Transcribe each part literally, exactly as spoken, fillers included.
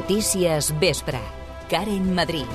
Notícies Vespre. Karen Madrid.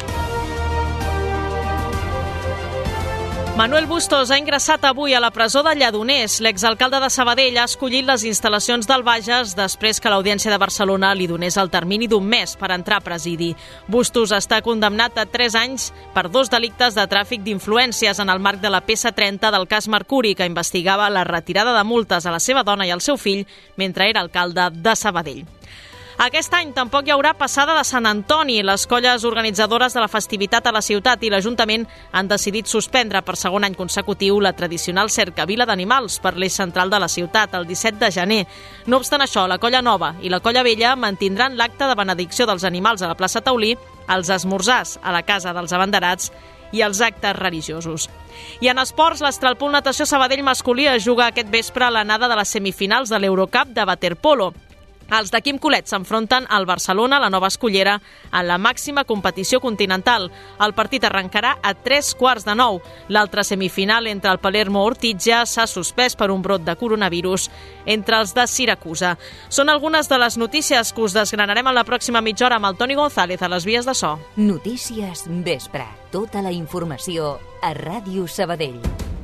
Manuel Bustos ha ingressat avui a la presó de Lledoners. L'exalcalde de Sabadell ha escollit les instal·lacions del Bages després que l'Audiència de Barcelona li donés el termini d'un mes per entrar a presidi. Bustos està condemnat a tres anys per dos delictes de tràfic d'influències en el marc de la P S trenta del cas Mercuri, que investigava la retirada de multes a la seva dona i al seu fill mentre era alcalde de Sabadell. Aquest any tampoc hi haurà passada de Sant Antoni. Les colles organitzadores de la festivitat a la ciutat i l'Ajuntament han decidit suspendre per segon any consecutiu la tradicional cercavila d'animals per l'eix central de la ciutat el disset de gener. No obstant això, la colla nova i la colla vella mantindran l'acte de benedicció dels animals a la plaça Taulí, els esmorzars a la casa dels abanderats i els actes religiosos. I en esports, l'Estralpool Natació Sabadell masculí es juga aquest vespre a l'anada de les semifinals de l'Eurocup de waterpolo. Els de Quim Colet s'enfronten al Barcelona, la nova escollera, en la màxima competició continental. El partit arrencarà a tres quarts de nou. L'altra semifinal entre el Palermo Ortitja s'ha suspès per un brot de coronavirus entre els de Siracusa. Són algunes de les notícies que us desgranarem en la pròxima mitja hora amb el Toni González a les vies de so. Notícies Vespre. Tota la informació a Ràdio Sabadell.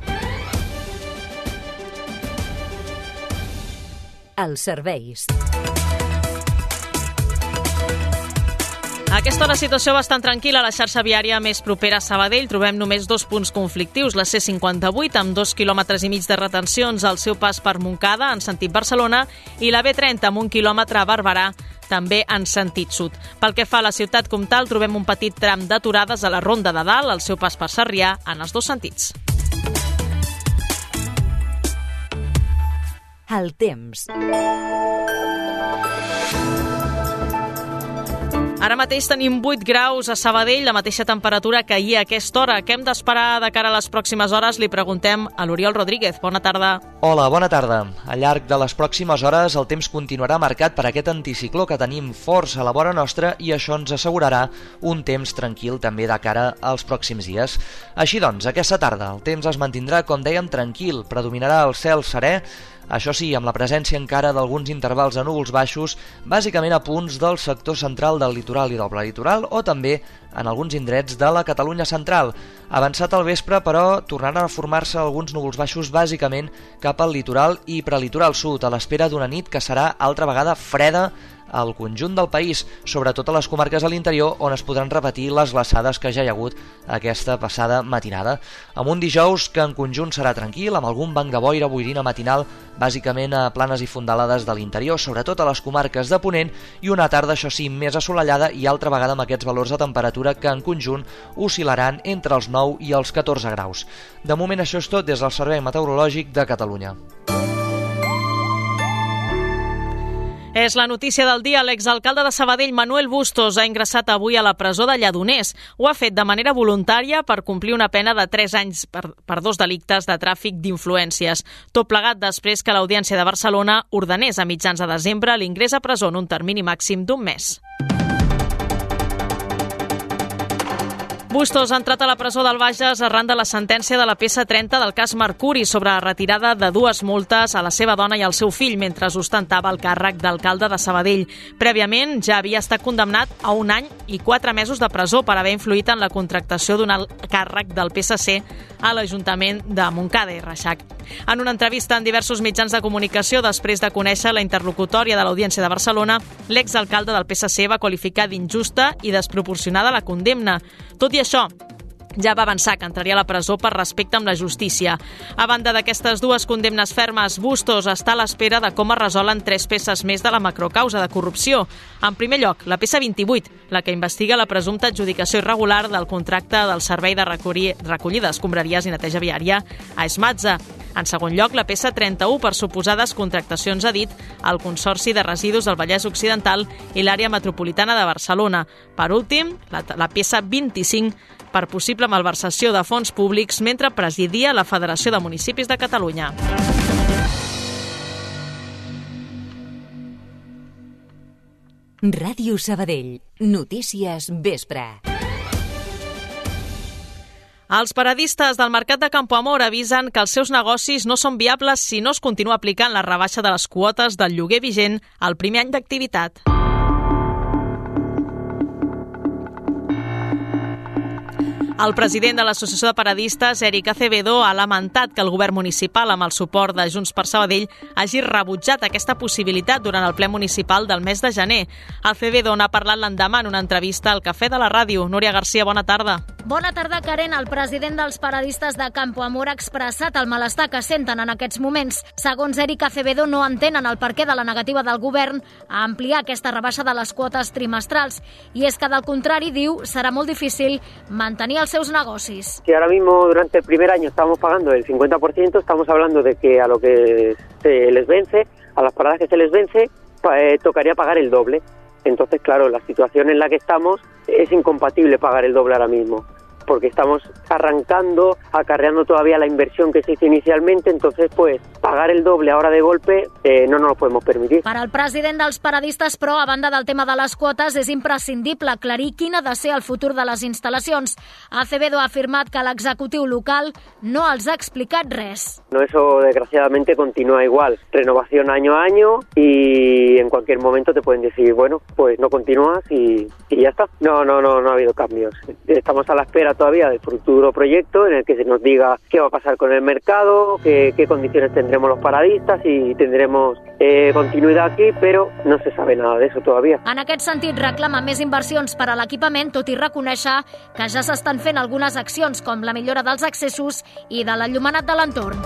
Els serveis. A aquesta hora, situació bastant tranquil·la a la xarxa viària més propera a Sabadell. Trobem només dos punts conflictius, la C cinquanta-vuit, amb dos quilòmetres i mig de retencions al seu pas per Montcada, en sentit Barcelona, i la B trenta, amb un quilòmetre a Barberà, també en sentit sud. Pel que fa a la ciutat comtal, trobem un petit tram d'aturades a la Ronda de Dalt, al seu pas per Sarrià, en els dos sentits. El temps. Ara mateix tenim vuit graus a Sabadell, la mateixa temperatura que ahir a aquesta hora. Què hem d'esperar de cara a les pròximes hores? Li preguntem a l'Oriol Rodríguez. Bona tarda. Hola, bona tarda. Al llarg de les pròximes hores el temps continuarà marcat per aquest anticicló que tenim força a la vora nostra i això ens assegurarà un temps tranquil també de cara als pròxims dies. Així doncs, aquesta tarda el temps es mantindrà, com dèiem, tranquil. Predominarà el cel serè, això sí, amb la presència encara d'alguns intervals de núvols baixos, bàsicament a punts del sector central del litoral i del prelitoral o també en alguns indrets de la Catalunya central. Avançat al vespre, però, tornaran a formar-se alguns núvols baixos bàsicament cap al litoral i prelitoral sud, a l'espera d'una nit que serà altra vegada freda al conjunt del país, sobretot a les comarques de l'interior on es podran repetir les glaçades que ja hi ha hagut aquesta passada matinada. Amb un dijous que en conjunt serà tranquil, amb algun banc de boira boirina matinal, bàsicament a planes i fondalades de l'interior, sobretot a les comarques de Ponent, i una tarda, això sí, més assolellada i altra vegada amb aquests valors de temperatura que en conjunt oscil·laran entre els nou i els catorze graus. De moment això és tot des del Servei Meteorològic de Catalunya. És la notícia del dia. L'exalcalde de Sabadell, Manuel Bustos, ha ingressat avui a la presó de Lledoners. Ho ha fet de manera voluntària per complir una pena de tres anys per, per dos delictes de tràfic d'influències. Tot plegat després que l'Audiència de Barcelona ordenés a mitjans de desembre l'ingrés a presó en un termini màxim d'un mes. Bustos ha entrat a la presó del Bages arran de la sentència de la P S trenta del cas Mercuri sobre la retirada de dues multes a la seva dona i al seu fill mentre ostentava el càrrec d'alcalde de Sabadell. Prèviament ja havia estat condemnat a un any i quatre mesos de presó per haver influït en la contractació d'un alt càrrec del P S C a l'Ajuntament de Montcada i Reixac. En una entrevista en diversos mitjans de comunicació després de conèixer la interlocutòria de l'Audiència de Barcelona, l'exalcalde del P S C va qualificar d'injusta i desproporcionada la condemna. Tot i això, ja va avançar que entraria a la presó per respecte amb la justícia. A banda d'aquestes dues condemnes fermes, Bustos està a l'espera de com es resolen tres peces més de la macrocausa de corrupció. En primer lloc, la peça vint-i-vuit, la que investiga la presumpta adjudicació irregular del contracte del Servei de Recollida d'Escombraries i Neteja Viària a Esmatza. En segon lloc, la peça trenta-u per suposades contractacions a dit al Consorci de Residus del Vallès Occidental i l'àrea metropolitana de Barcelona. Per últim, la, la peça vint-i-cinc per possible malversació de fons públics mentre presidia la Federació de Municipis de Catalunya. Ràdio Sabadell. Notícies Vespre. Els paradistes del mercat de Campoamor avisen que els seus negocis no són viables si no es continua aplicant la rebaixa de les quotes del lloguer vigent al primer any d'activitat. El president de l'Associació de Paradistes, Eric Acevedo, ha lamentat que el govern municipal, amb el suport de Junts per Sabadell, hagi rebutjat aquesta possibilitat durant el ple municipal del mes de gener. Acevedo n'ha parlat l'endemà en una entrevista al Cafè de la Ràdio. Núria Garcia, bona tarda. Bona tarda, Karen. El president dels paradistes de Campo Amor ha expressat el malestar que senten en aquests moments. Segons Eric Acevedo, no entenen el perquè de la negativa del govern a ampliar aquesta rebaixa de les quotes trimestrals. I és que, del contrari, diu, serà molt difícil mantenir els seus negocis. Si ahora mismo durante el primer año estamos pagando el cincuenta por ciento, estamos hablando de que a lo que se les vence, a las paradas que se les vence, eh, tocaría pagar el doble. Entonces, claro, la situación en la que estamos es incompatible pagar el doble ahora mismo, porque estamos arrancando, acarreando todavía la inversión que se hizo inicialmente, entonces pues pagar el doble ahora de golpe eh, no nos lo podemos permitir. Per al president dels paradistes, però, a banda del tema de les quotes, és imprescindible aclarir quin ha de ser el futur de les instal·lacions. Acevedo ha afirmat que l'executiu local no els ha explicat res. No, eso desgraciadamente continúa igual, renovación año a año y en cualquier momento te pueden decir, bueno, pues no continúas y, y ya está. No, no, no, no ha habido cambios. Estamos a la espera todavía del futuro proyecto en el que se nos diga qué va a pasar con el mercado, qué, qué condiciones tendremos los paradistas y tendremos eh, continuidad aquí, pero no se sabe nada de eso todavía. En aquest sentit, reclama més inversions per a l'equipament, tot i reconèixer que ja s'estan fent algunes accions, com la millora dels accessos i de l'enllumenat de l'entorn.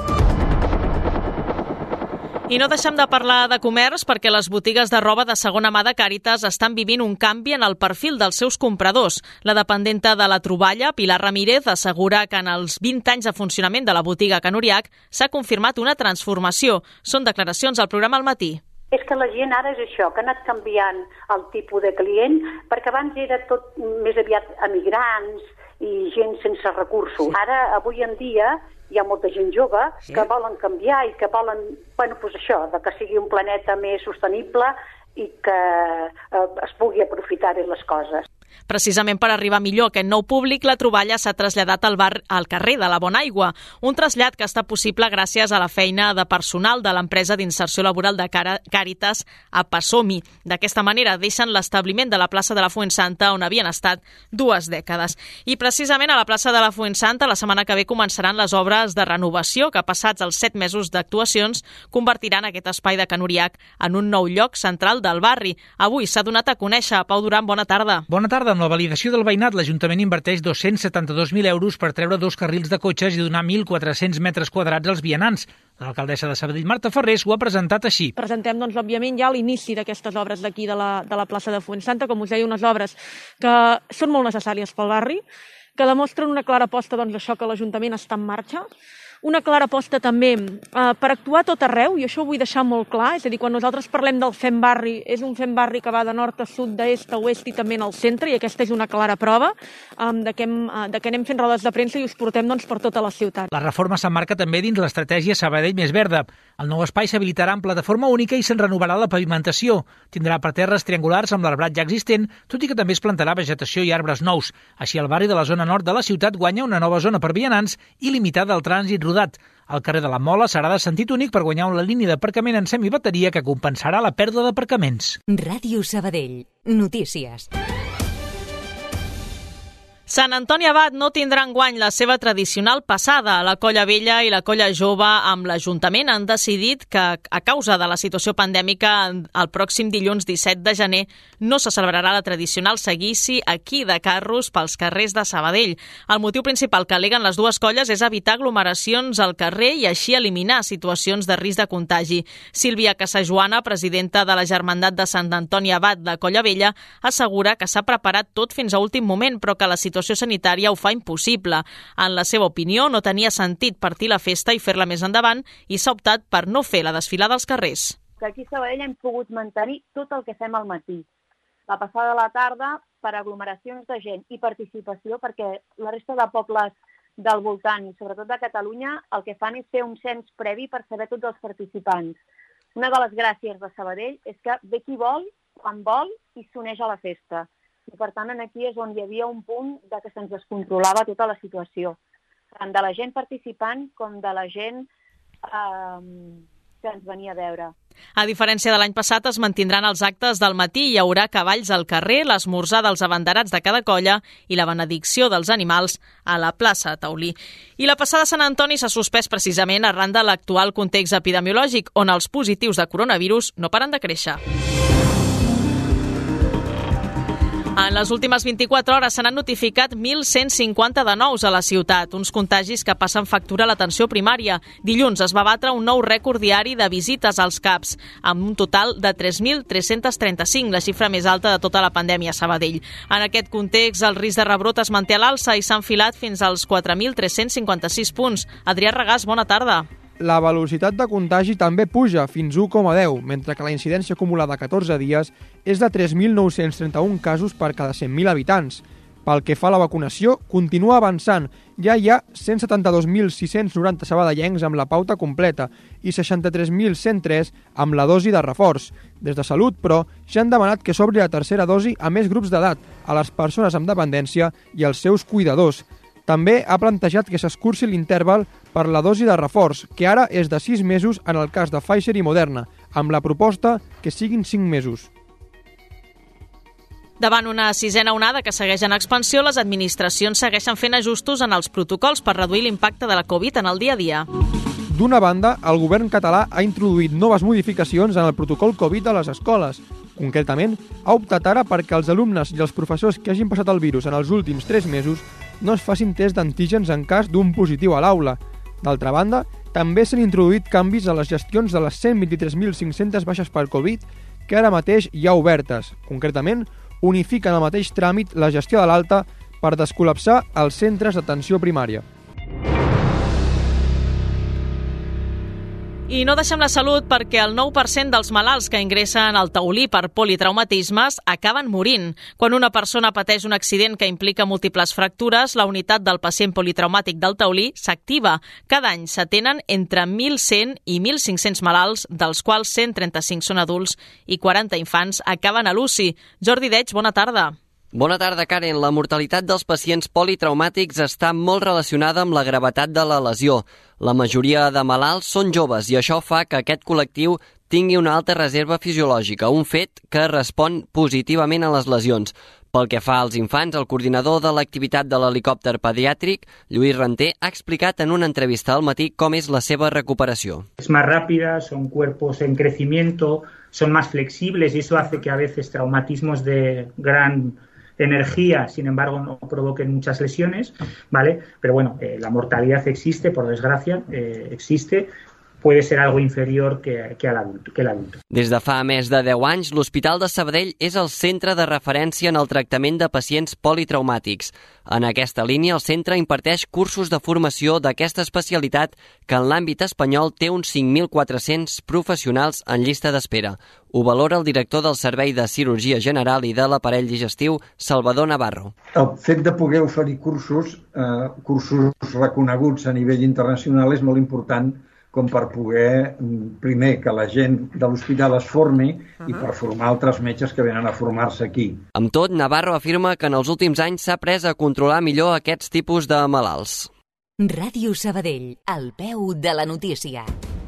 I no deixem de parlar de comerç perquè les botigues de roba de segona mà de Càritas estan vivint un canvi en el perfil dels seus compradors. La dependenta de la Troballa, Pilar Ramírez, assegura que en els vint anys de funcionament de la botiga Can Uriach s'ha confirmat una transformació. Són declaracions al programa Al Matí. És que la gent ara és això, que ha anat canviant el tipus de client, perquè abans era tot més aviat emigrants i gent sense recursos. Ara, avui en dia, hi ha molta gent jove sí. que volen canviar i que volen, bueno, doncs això, de que sigui un planeta més sostenible i que eh, es pugui aprofitar bé les coses. Precisament per arribar millor a aquest nou públic, la Troballa s'ha traslladat al bar al carrer de la Bonaigua, un trasllat que està possible gràcies a la feina de personal de l'empresa d'inserció laboral de Càritas a Passomi. D'aquesta manera deixen l'establiment de la plaça de la Fuensanta on havien estat dues dècades. I precisament a la plaça de la Fuensanta la setmana que ve començaran les obres de renovació que, passats els set mesos d'actuacions, convertiran aquest espai de Can Uriach en un nou lloc central del barri. Avui s'ha donat a conèixer. Pau Duran, bona tarda. Bona tarda. Amb la validació del veïnat, l'Ajuntament inverteix dos-cents setanta-dos mil euros per treure dos carrils de cotxes i donar mil quatre-cents metres quadrats als vianants. L'alcaldessa de Sabadell, Marta Ferrés, ho ha presentat així. Presentem, doncs, òbviament, ja l'inici d'aquestes obres d'aquí de la, de la plaça de Fuensanta, com us deia, unes obres que són molt necessàries pel barri, que demostren una clara aposta, doncs, això que l'Ajuntament està en marxa, una clara aposta també eh, per actuar tot arreu, i això ho vull deixar molt clar, és a dir, quan nosaltres parlem del Fem Barri, és un Fem Barri que va de nord a sud, d'est a oest i també en el centre, i aquesta és una clara prova eh, de, que hem, eh, de que anem fent rodes de premsa i us portem, doncs, per tota la ciutat. La reforma s'emmarca també dins l'estratègia Sabadell Més Verda. El nou espai s'habilitarà en plataforma única i se'n renovarà la pavimentació. Tindrà parterres triangulars amb l'arbrat ja existent, tot i que també es plantarà vegetació i arbres nous. Així, el barri de la zona nord de la ciutat guanya una nova zona per vianants i limitada al trànsit rodat. El carrer de la Mola serà de sentit únic per guanyar una línia d'aparcament en semibateria que compensarà la pèrdua d'aparcaments. Ràdio Sabadell. Notícies. Sant Antoni Abat no tindrà enguany la seva tradicional passada. La Colla Vella i la Colla Jove amb l'Ajuntament han decidit que, a causa de la situació pandèmica, el pròxim dilluns disset de gener no se celebrarà la tradicional seguici aquí de carros pels carrers de Sabadell. El motiu principal que al·leguen les dues colles és evitar aglomeracions al carrer i així eliminar situacions de risc de contagi. Sílvia Casajoana, presidenta de la Germandat de Sant Antoni Abat de Colla Vella, assegura que s'ha preparat tot fins a últim moment, però que la situació situació sanitària ho fa impossible. En la seva opinió, no tenia sentit partir la festa i fer-la més endavant i s'ha optat per no fer la desfilada als carrers. Aquí a Sabadell hem pogut mantenir tot el que fem al matí. La passada de la tarda per aglomeracions de gent i participació, perquè la resta de pobles del voltant, i sobretot de Catalunya, el que fan és fer un cens previ per saber tots els participants. Una de les gràcies de Sabadell és que ve qui vol, quan vol, i s'uneix a la festa. I, per tant, aquí és on hi havia un punt de que se'ns descontrolava tota la situació, tant de la gent participant com de la gent eh, que ens venia a veure. A diferència de l'any passat, es mantindran els actes del matí, hi haurà cavalls al carrer, l'esmorzar dels abanderats de cada colla i la benedicció dels animals a la plaça Taulí. I la passada Sant Antoni s'ha suspès precisament arran de l'actual context epidemiològic, on els positius de coronavirus no paren de créixer. En les últimes vint-i-quatre hores se n'han notificat mil cent cinquanta de nous a la ciutat, uns contagis que passen factura a l'atenció primària. Dilluns es va batre un nou rècord diari de visites als C A Ps, amb un total de tres mil tres-cents trenta-cinc, la xifra més alta de tota la pandèmia a Sabadell. En aquest context, el risc de rebrot es manté a l'alça i s'ha enfilat fins als quatre mil tres-cents cinquanta-sis punts. Adrià Regàs, bona tarda. La velocitat de contagi també puja fins u coma deu, mentre que la incidència acumulada a catorze dies és de tres mil nou-cents trenta-un casos per cada cent mil habitants. Pel que fa a la vacunació, continua avançant. Ja hi ha cent setanta-dos mil sis-cents noranta sabadellencs amb la pauta completa i seixanta-tres mil cent tres amb la dosi de reforç. Des de Salut, però, ja han demanat que s'obri la tercera dosi a més grups d'edat, a les persones amb dependència i als seus cuidadors. També ha plantejat que s'escurci l'interval per la dosi de reforç, que ara és de sis mesos en el cas de Pfizer i Moderna, amb la proposta que siguin cinc mesos. Davant una sisena onada que segueix en expansió, les administracions segueixen fent ajustos en els protocols per reduir l'impacte de la Covid en el dia a dia. D'una banda, el govern català ha introduït noves modificacions en el protocol Covid a les escoles. Concretament, ha optat ara perquè els alumnes i els professors que hagin passat el virus en els últims tres mesos no es facin test d'antígens en cas d'un positiu a l'aula. D'altra banda, també s'han introduït canvis a les gestions de les cent vint-i-tres mil cinc-cents baixes per Covid que ara mateix hi ha obertes. Concretament, unifiquen el mateix tràmit la gestió de l'alta per descol·lapsar els centres d'atenció primària. I no deixem la salut perquè el nou per cent dels malalts que ingressen al Taulí per politraumatismes acaben morint. Quan una persona pateix un accident que implica múltiples fractures, la unitat del pacient politraumàtic del Taulí s'activa. Cada any s'atenen entre mil cent i mil cinc-cents malalts, dels quals cent trenta-cinc són adults i quaranta infants acaben a l'U C I. Jordi Deig, bona tarda. Bona tarda, Karen. La mortalitat dels pacients politraumàtics està molt relacionada amb la gravetat de la lesió. La majoria de malalts són joves i això fa que aquest col·lectiu tingui una alta reserva fisiològica, un fet que respon positivament a les lesions. Pel que fa als infants, el coordinador de l'activitat de l'helicòpter pediàtric, Lluís Ranter, ha explicat en una entrevista al matí com és la seva recuperació. Es más rápida, son cuerpos en crecimiento, son más flexibles y eso hace que a veces traumatismos de gran energía, sin embargo, no provoquen muchas lesiones, ¿vale? Pero bueno, eh, la mortalidad existe, por desgracia, eh, existe, puede ser algo inferior que, que, l'adulto, que l'adulto. Des de fa més de deu anys, l'Hospital de Sabadell és el centre de referència en el tractament de pacients politraumàtics. En aquesta línia, el centre imparteix cursos de formació d'aquesta especialitat que en l'àmbit espanyol té uns cinc mil quatre-cents professionals en llista d'espera. Ho valora el director del Servei de Cirurgia General i de l'Aparell Digestiu, Salvador Navarro. El fet de poder oferir cursos, eh, cursos reconeguts a nivell internacional és molt important com per poder, primer, que la gent de l'hospital es formi i per formar altres metges que venen a formar-se aquí. Amb tot, Navarro afirma que en els últims anys s'ha après a controlar millor aquests tipus de malalts. Ràdio Sabadell, al peu de la notícia.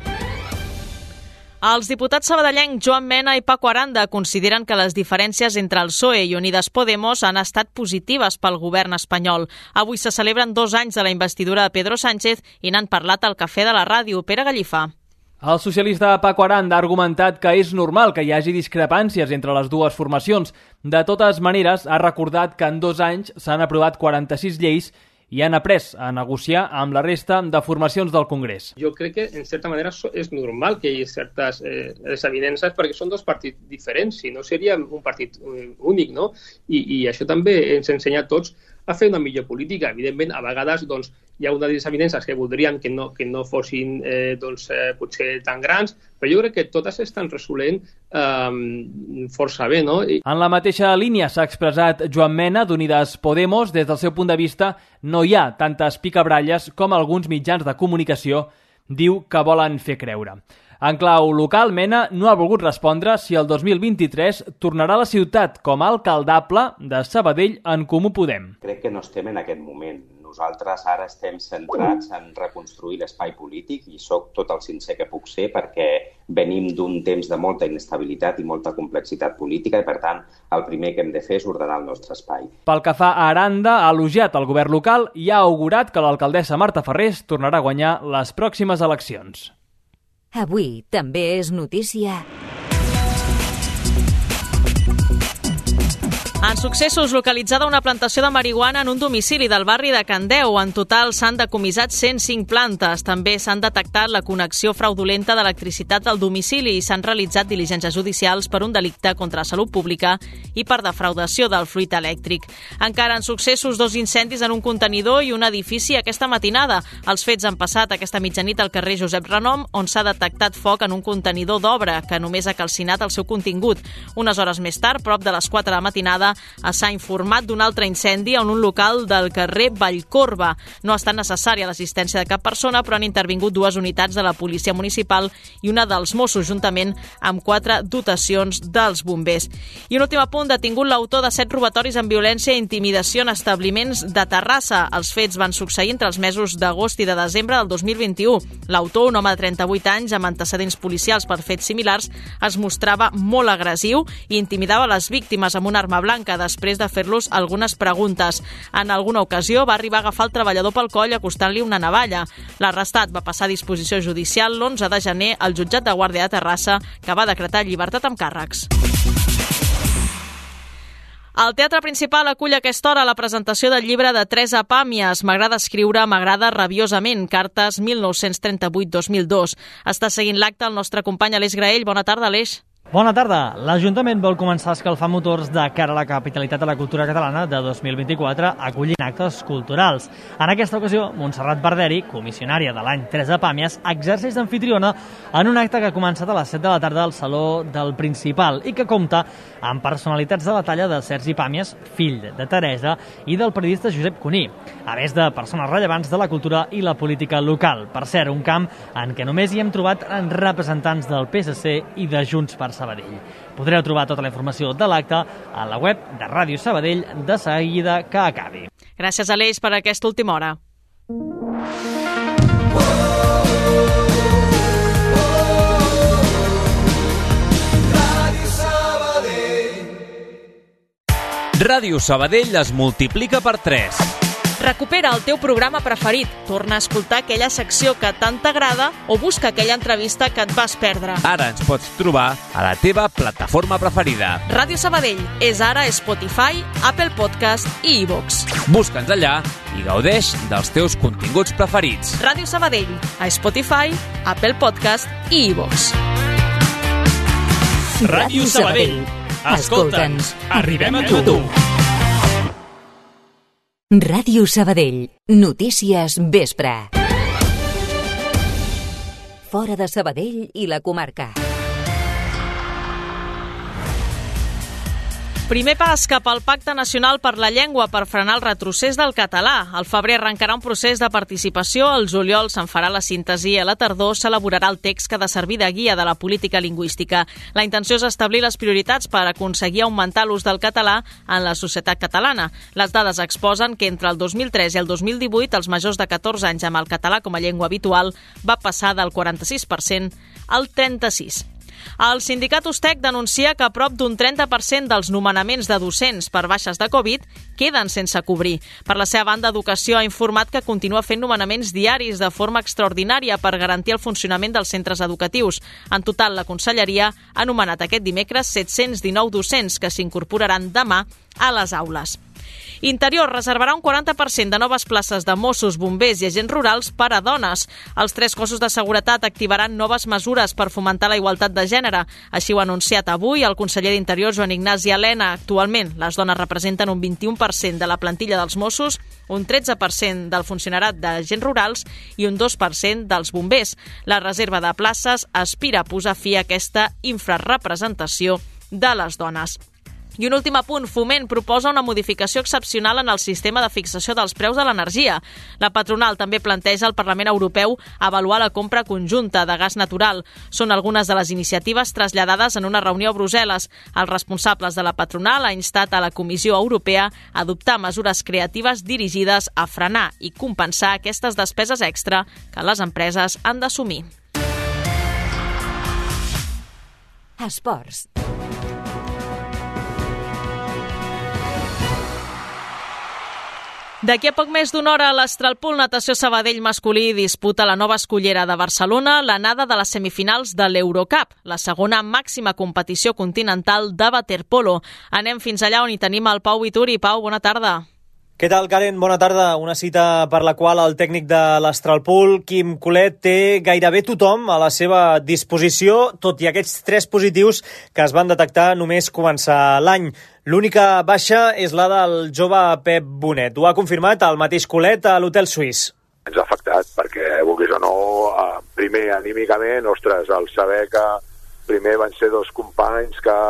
Els diputats sabadellencs Joan Mena i Paco Aranda consideren que les diferències entre el P S O E i Unidas Podemos han estat positives pel govern espanyol. Avui se celebren dos anys de la investidura de Pedro Sánchez i n'han parlat al Cafè de la Ràdio. Pere Gallifa. El socialista Paco Aranda ha argumentat que és normal que hi hagi discrepàncies entre les dues formacions. De totes maneres, ha recordat que en dos anys s'han aprovat quaranta-sis lleis i han après a negociar amb la resta de formacions del Congrés. Jo crec que, en certa manera, és normal que hi hagi certes eh, desavinences perquè són dos partits diferents, si no seria un partit únic, no? I, i això també ens ensenya a tots a fer una millor política. Evidentment, a vegades doncs, hi ha unes desavinences que voldrien que no, que no fossin eh, doncs, eh, potser tan grans, però jo crec que totes estan resolent eh, força bé, no? I... En la mateixa línia s'ha expressat Joan Mena d'Unidas Podemos. Des del seu punt de vista, no hi ha tantes picabralles com alguns mitjans de comunicació diu que volen fer creure. En clau local, Mena no ha volgut respondre si el dos mil vint-i-tres tornarà a la ciutat com a alcaldable de Sabadell en Comú Podem. Crec que no estem en aquest moment. No nosaltres ara estem centrats en reconstruir l'espai polític i sóc tot el sincer que puc ser perquè venim d'un temps de molta inestabilitat i molta complexitat política i, per tant, el primer que hem de fer és ordenar el nostre espai. Pel que fa a Aranda, ha elogiat el govern local i ha augurat que l'alcaldessa Marta Ferrés tornarà a guanyar les pròximes eleccions. Avui també és notícia. En successos, localitzada una plantació de marihuana en un domicili del barri de Candeu. En total s'han decomissat cent cinc plantes. També s'han detectat la connexió fraudulenta d'electricitat al domicili i s'han realitzat diligències judicials per un delicte contra la salut pública i per defraudació del fluid elèctric. Encara en successos, dos incendis en un contenidor i un edifici aquesta matinada. Els fets han passat aquesta mitjanit al carrer Josep Renom, on s'ha detectat foc en un contenidor d'obra que només ha calcinat el seu contingut. Unes hores més tard, prop de les quatre de la matinada, s'ha informat d'un altre incendi en un local del carrer Vallcorba. No ha estat necessària l'assistència de cap persona, però han intervingut dues unitats de la policia municipal i una dels Mossos, juntament amb quatre dotacions dels bombers. I un últim apunt, detingut l'autor de set robatoris amb violència i intimidació en establiments de Terrassa. Els fets van succeir entre els mesos d'agost i de desembre del dos mil vint-i-u. L'autor, un home de trenta-vuit anys amb antecedents policials per fets similars, es mostrava molt agressiu i intimidava les víctimes amb una arma blanca després de fer-los algunes preguntes. En alguna ocasió va arribar a agafar el treballador pel coll acostant-li una navalla. L'arrestat va passar a disposició judicial l'onze de gener al jutjat de Guàrdia de Terrassa, que va decretar llibertat amb càrrecs. El Teatre Principal acull a aquesta hora la presentació del llibre de Teresa Pàmies, M'agrada escriure, m'agrada rabiosament, cartes mil nou-cents trenta-vuit dos mil dos. Està seguint l'acte el nostre company Aleix Graell. Bona tarda, Aleix. Bona tarda. L'Ajuntament vol començar a escalfar motors de cara a la capitalitat de la cultura catalana de dos mil vint-i-quatre acollint actes culturals. En aquesta ocasió, Montserrat Barderi, comissionària de l'any Teresa Pàmies, exerceix d'anfitriona en un acte que ha començat a les set de la tarda al Saló del Principal i que compta amb personalitats de la talla de Sergi Pàmies, fill de Teresa, i del periodista Josep Cuní, a més de persones rellevants de la cultura i la política local. Per cert, un camp en què només hi hem trobat representants del P S C i de Junts per Sabadell. Podreu trobar tota la informació de l'acte a la web de Ràdio Sabadell de seguida que acabi. Gràcies, Aleix, per aquesta última hora. Ràdio Sabadell es multiplica per tres. Recupera el teu programa preferit, torna a escoltar aquella secció que tant t'agrada o busca aquella entrevista que et vas perdre. Ara ens pots trobar a la teva plataforma preferida. Ràdio Sabadell és ara Spotify, Apple Podcast i iVoox. Busca'ns allà i gaudeix dels teus continguts preferits. Ràdio Sabadell, a Spotify, Apple Podcast i iVoox. Ràdio Sabadell. Escolta'ns, arribem a tu. Ràdio Sabadell. Notícies vespre. Fora de Sabadell i la comarca. Primer pas cap al Pacte Nacional per la Llengua per frenar el retrocés del català. Al febrer arrencarà un procés de participació, al juliol se'n farà la síntesi i a la tardor s'elaborarà el text que ha de servir de guia de la política lingüística. La intenció és establir les prioritats per aconseguir augmentar l'ús del català en la societat catalana. Les dades exposen que entre el dos mil tres i el dos mil divuit els majors de catorze anys amb el català com a llengua habitual va passar del quaranta-sis per cent al trenta-sis per cent. El sindicat Ustec denuncia que prop d'un trenta per cent dels nomenaments de docents per baixes de Covid queden sense cobrir. Per la seva banda, Educació ha informat que continua fent nomenaments diaris de forma extraordinària per garantir el funcionament dels centres educatius. En total, la Conselleria ha nomenat aquest dimecres set-cents dinou docents que s'incorporaran demà a les aules. Interior reservarà un quaranta per cent de noves places de Mossos, bombers i agents rurals per a dones. Els tres cossos de seguretat activaran noves mesures per fomentar la igualtat de gènere. Així ho ha anunciat avui el conseller d'Interior, Joan Ignasi Elena. Actualment, les dones representen un vint-i-u per cent de la plantilla dels Mossos, un tretze per cent del funcionarat d'agents rurals i un dos per cent dels bombers. La reserva de places aspira a posar fi a aquesta infrarrepresentació de les dones. I un últim apunt, Foment proposa una modificació excepcional en el sistema de fixació dels preus de l'energia. La patronal també planteja al Parlament Europeu avaluar la compra conjunta de gas natural. Són algunes de les iniciatives traslladades en una reunió a Brussel·les. Els responsables de la patronal ha instat a la Comissió Europea a adoptar mesures creatives dirigides a frenar i compensar aquestes despeses extra que les empreses han d'assumir. Esports. D'aquí a poc més d'una hora, l'Astralpool Natació Sabadell masculí disputa la nova escollera de Barcelona l'anada de les semifinals de l'Eurocup, la segona màxima competició continental de waterpolo. Anem fins allà on hi tenim el Pau Vituri. Pau, bona tarda. Què tal, Karen? Bona tarda. Una cita per la qual el tècnic de l'Astralpool, Quim Colet, té gairebé tothom a la seva disposició, tot i aquests tres positius que es van detectar només començar l'any. L'única baixa és la del jove Pep Bonet. Ho ha confirmat el mateix Colet a l'Hotel Suís. Ens ha afectat perquè, vulguis o no, primer anímicament, ostres, el saber que primer van ser dos companys que...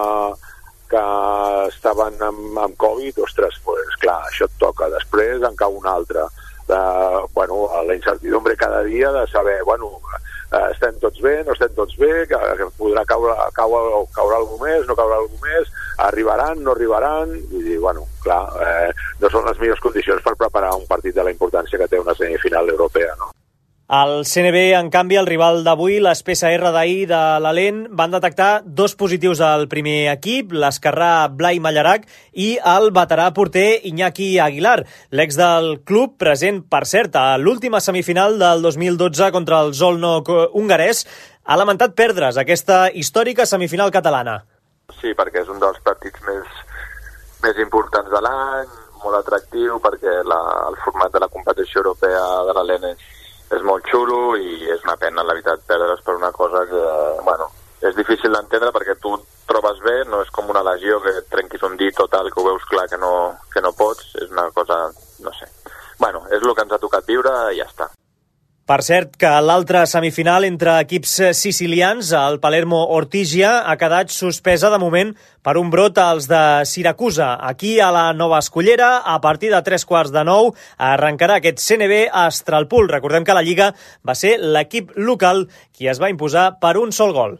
que estaven amb, amb Covid, ostres, pues, clar, això et toca. Després en cau un altre. Uh, bueno, la incertidumbre cada dia de saber, bueno, uh, estem tots bé, no estem tots bé, que, que podrà caure, caure, caure alguna més, no caure alguna més, arribaran, no arribaran, i dir, bueno, clar, eh, no són les millors condicions per preparar un partit de la importància que té una semifinal europea, no? Al C N B, en canvi, el rival d'avui, les P S R d'ahir de l'Alent, van detectar dos positius al primer equip, l'esquerrà Blai Mallarac i el veterà porter Iñaki Aguilar, l'ex del club, present, per cert, a l'última semifinal del dos mil dotze contra el Zolnok hongarès, ha lamentat perdre's aquesta històrica semifinal catalana. Sí, perquè és un dels partits més, més importants de l'any, molt atractiu, perquè la, el format de la competició europea de l'Alent és és molt xulo i és una pena, la veritat, perdre's per una cosa que, bueno, és difícil d'entendre perquè tu et trobes bé, no és com una lesió que et trenquis un dit o tal, que ho veus clar que no, que no pots, és una cosa, no sé. Bueno, és el que ens ha tocat viure i ja està. Per cert, que l'altra semifinal entre equips sicilians, el Palermo Ortigia, ha quedat suspesa de moment per un brot als de Siracusa. Aquí, a la Nova Escollera, a partir de tres quarts de nou, arrencarà aquest C N B a Astralpool. Recordem que la Lliga va ser l'equip local qui es va imposar per un sol gol.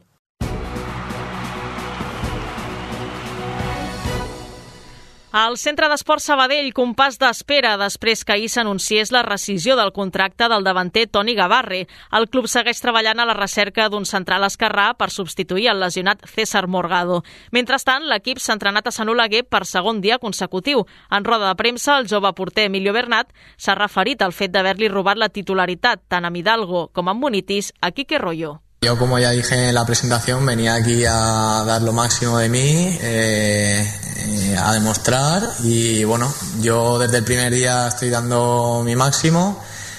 Al Centre d'Esport Sabadell, compàs d'espera després que ahir s'anunciés la rescisió del contracte del davanter Toni Gavarre. El club segueix treballant a la recerca d'un central esquerrà per substituir el lesionat César Morgado. Mentrestant, l'equip s'ha entrenat a Sant Oleguer per segon dia consecutiu. En roda de premsa, el jove porter Emilio Bernat s'ha referit al fet d'haver-li robat la titularitat tant amb Hidalgo com amb Munitis a Quique Royo. Yo, como ya dije en la presentación, venía aquí a dar lo máximo de mí, eh, eh, a demostrar y bueno, yo desde el primer día estoy dando mi máximo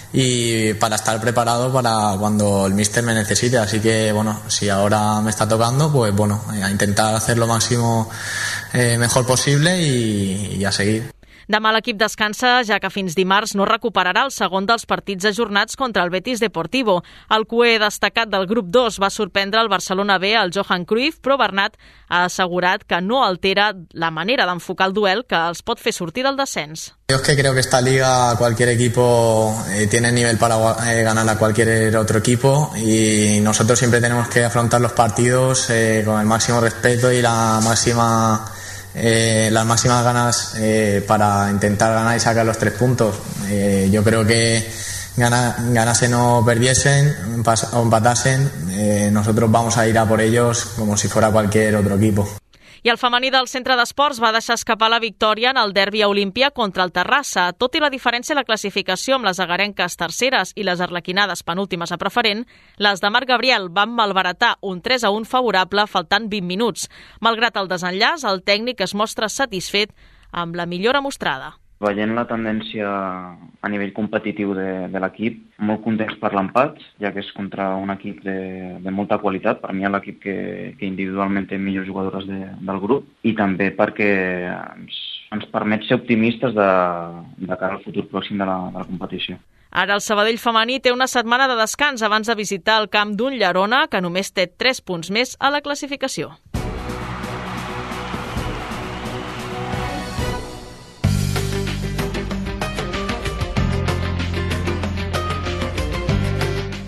y para estar preparado para cuando el míster me necesite, así que bueno, si ahora me está tocando, pues bueno, a intentar hacer lo máximo eh, mejor posible y, y a seguir. Demà l'equip descansa, ja que fins dimarts no recuperarà el segon dels partits ajornats contra el Betis Deportivo. El cuer destacat del grup dos va sorprendre el Barcelona B al Johan Cruyff, però Bernat ha assegurat que no altera la manera d'enfocar el duel que els pot fer sortir del descens. Yo es que creo que esta liga cualquier equipo eh, tiene nivel para eh, ganar a cualquier otro equipo y nosotros siempre tenemos que afrontar los partidos eh, con el máximo respeto y la máxima... Eh, las máximas ganas eh, para intentar ganar y sacar los tres puntos. Eh, yo creo que gana, ganasen o perdiesen o empatasen, eh, nosotros vamos a ir a por ellos como si fuera cualquier otro equipo. I el femení del Centre d'Esports va deixar escapar la victòria en el derbi a Olímpia contra el Terrassa. Tot i la diferència a la classificació amb les agarenques terceres i les arlequinades penúltimes a preferent, les de Marc Gabriel van malbaratar un tres a un favorable faltant vint minuts. Malgrat el desenllaç, el tècnic es mostra satisfet amb la millora mostrada. Veient la tendència a nivell competitiu de, de l'equip, molt contents per l'empat, ja que és contra un equip de, de molta qualitat. Per mi és l'equip que, que individualment té millors jugadores de, del grup i també perquè ens, ens permet ser optimistes de, de cara al futur pròxim de la, de la competició. Ara el Sabadell femení té una setmana de descans abans de visitar el camp d'un Llerona, que només té tres punts més a la classificació.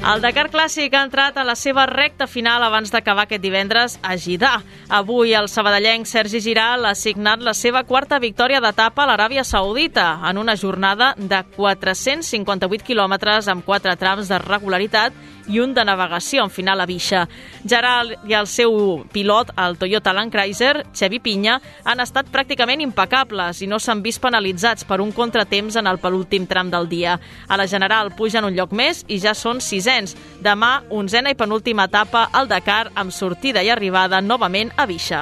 El Dakar Clàssic ha entrat a la seva recta final abans d'acabar aquest divendres a Jeddah. Avui el sabadellenc Sergi Giral ha signat la seva quarta victòria d'etapa a l'Aràbia Saudita en una jornada de quatre-cents cinquanta-vuit quilòmetres amb quatre trams de regularitat i un de navegació en final a Baixa. Giral i el seu pilot, el Toyota Land Cruiser, Xevi Pinya, han estat pràcticament impecables i no s'han vist penalitzats per un contratemps en el penúltim tram del dia. A la general pugen un lloc més i ja són sisens. Demà, onzena i penúltima etapa al Dakar amb sortida i arribada novament a Baixa.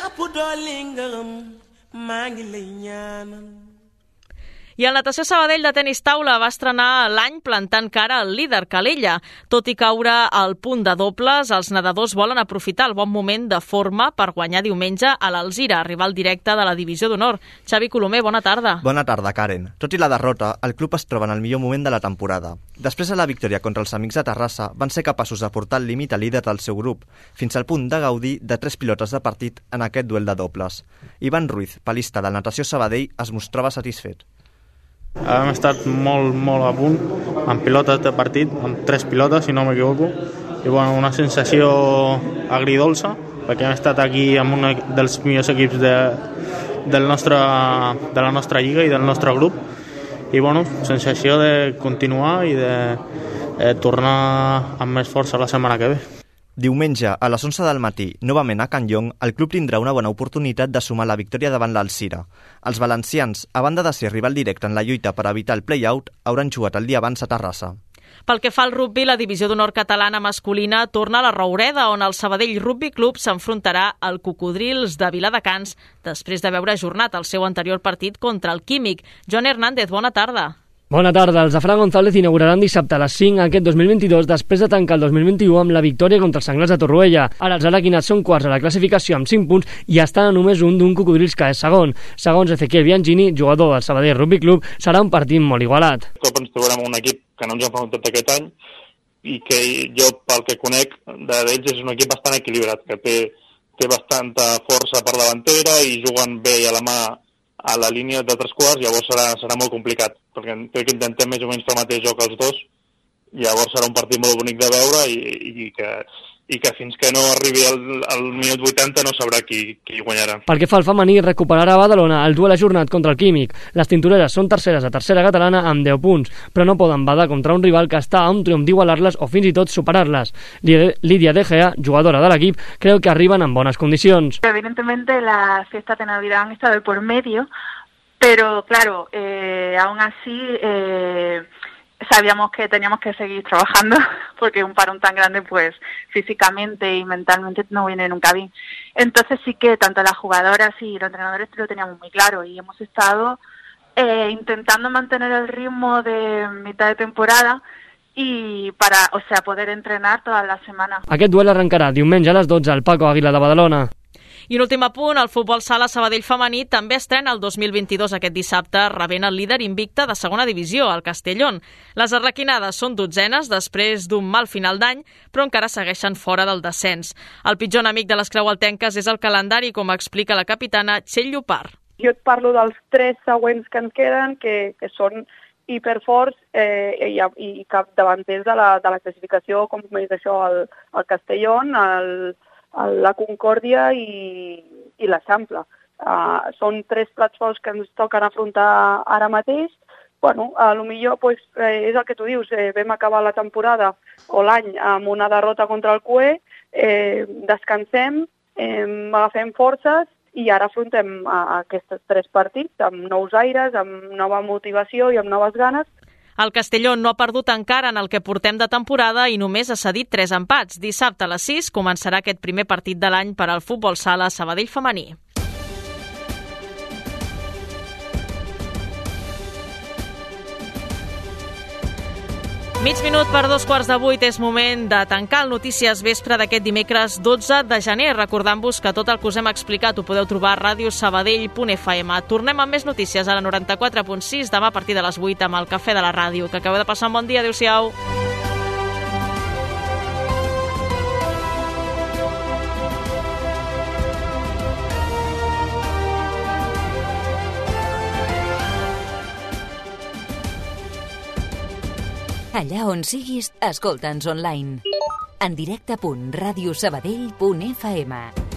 I el Natació Sabadell de tenis taula va estrenar l'any plantant cara al líder Calella. Tot i caure al punt de dobles, els nedadors volen aprofitar el bon moment de forma per guanyar diumenge a l'Alzira, rival directe de la Divisió d'Honor. Xavi Colomer, bona tarda. Bona tarda, Karen. Tot i la derrota, el club es troba en el millor moment de la temporada. Després de la victòria contra els amics de Terrassa, van ser capaços de portar el límit al líder del seu grup, fins al punt de gaudir de tres pilotes de partit en aquest duel de dobles. Ivan Ruiz, palista del Natació Sabadell, es mostrava satisfet. Hem estat molt, molt a punt amb pilotes de partit, amb tres pilotes, si no m'equivoco, i bueno, una sensació agridolça, perquè hem estat aquí amb un dels millors equips de, del nostre, de la nostra lliga i del nostre grup, i bueno, sensació de continuar i de eh, tornar amb més força la setmana que ve. Diumenge, a les onze del matí, novament a Can Llong, el club tindrà una bona oportunitat de sumar la victòria davant l'Alzira. Els valencians, a banda de ser rival directe en la lluita per evitar el play-out, hauran jugat el dia abans a Terrassa. Pel que fa al rugby, la Divisió d'Honor catalana masculina torna a la Roureda, on el Sabadell Rugby Club s'enfrontarà al Cocodrils de Viladecans després de veure ajornat el seu anterior partit contra el Químic. Joan Hernández, bona tarda. Bona tarda. Els de Fran González inauguraran dissabte a les cinc aquest dos mil vint-i-dos després de tancar el dos mil vint-i-u amb la victòria contra els Senglars de Torroella. Ara els araquinats són quarts a la classificació amb cinc punts i estan a només un d'un Cocodrils que és segon. Segons Ezequiel Biangini, jugador del Sabadell Rugby Club, serà un partit molt igualat. Cop ens trobarem un equip que no ens ha enfrontat aquest any i que jo, pel que conec d'ells, és un equip bastant equilibrat, que té, té bastanta força per davantera i juguen bé i a la mà a la línia de tres quarts, llavors serà, serà molt complicat, perquè crec que intentem més o menys fer el mateix joc els dos, llavors serà un partit molt bonic de veure i, i, que, i que fins que no arribi al, al minut vuitanta no sabrà qui, qui guanyarà. Pel que fa al femení, recuperarà a Badalona el duel ajornat contra el Químic. Les tintoreres són terceres a tercera catalana amb deu punts, però no poden badar contra un rival que està a un triomf d'igualar-les o fins i tot superar-les. Lídia De Gea, jugadora de l'equip, creu que arriben en bones condicions. Evidentemente las fiestas de Navidad han estado por medio, pero claro, eh, aún así eh, sabíamos que teníamos que seguir trabajando porque un parón tan grande pues físicamente y mentalmente no viene nunca bien. Entonces sí que tanto las jugadoras y los entrenadores lo teníamos muy claro y hemos estado eh, intentando mantener el ritmo de mitad de temporada i para, o sea, poder entrenar toda la setmana. Aquest duel arrencarà diumenge a les dotze al Paco Aguila de Badalona. I un últim apunt, el futbol sala Sabadell femení també estrena el dos mil vint-i-dos aquest dissabte, rebent el líder invicte de segona divisió, el Castellón. Les arlequinades són dotzenes després d'un mal final d'any, però encara segueixen fora del descens. El pitjor enemic de les creualtenques és el calendari, com explica la capitana Txell Llopart. Jo et parlo dels tres següents que ens queden, que, que són hiperforts eh, i, i capdavanters de la, de la classificació, com és això, el, el Castellón, el, el, la Concòrdia i, i l'Eixample. Uh, són tres plats forts que ens toquen afrontar ara mateix. Bueno, a lo millor pues, eh, és el que tu dius, eh, vam acabar la temporada o l'any amb una derrota contra el C U E, eh, descansem, eh, agafem forces i ara afrontem a, a aquests tres partits amb nous aires, amb nova motivació i amb noves ganes. El Castelló no ha perdut encara en el que portem de temporada i només ha cedit tres empats. Dissabte a les sis començarà aquest primer partit de l'any per al futbol sala Sabadell femení. Mig minut per dos quarts de vuit és moment de tancar el Notícies Vespre d'aquest dimecres dotze de gener. Recordant-vos que tot el que us hem explicat ho podeu trobar a ràdio sabadell punt f m. Tornem amb més notícies a la noranta-quatre punt sis demà a partir de les vuit amb el Cafè de la Ràdio. Que acabeu de passar un bon dia. Adéu-siau. Allà on siguis, escolta'ns online. En directe punt radiosabadell punt f m.